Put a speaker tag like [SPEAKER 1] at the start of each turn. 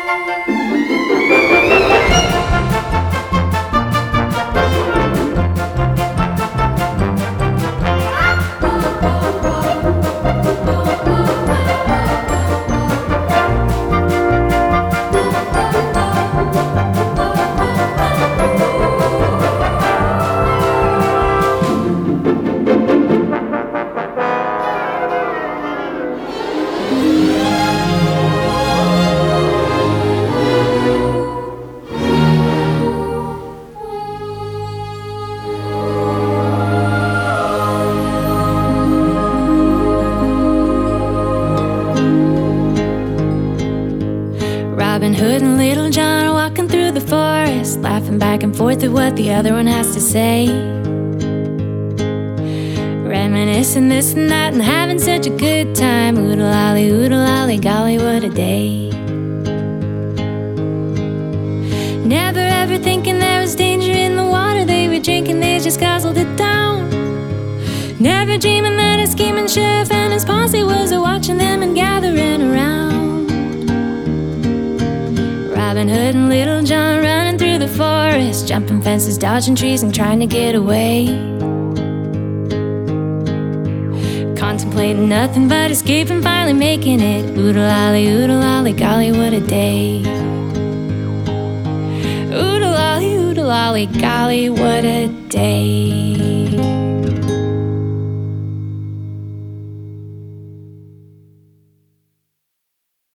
[SPEAKER 1] Robin Hood and Little John are walking through the forest, laughing back and forth at what the other one has to say, reminiscing this and that and having such a good time. Oodle-lolly, golly, what a day. Never ever thinking there was danger in the water they were drinking, they just guzzled it down. Never dreaming that a scheming sheriff and his posse was watching them and gathering around. Robin Hood and Little John running through the forest, jumping fences, dodging trees and trying to get away, contemplating nothing but escaping, finally making it. Oodle-lolly, golly, what a day. Oodle-lolly, golly, what a day.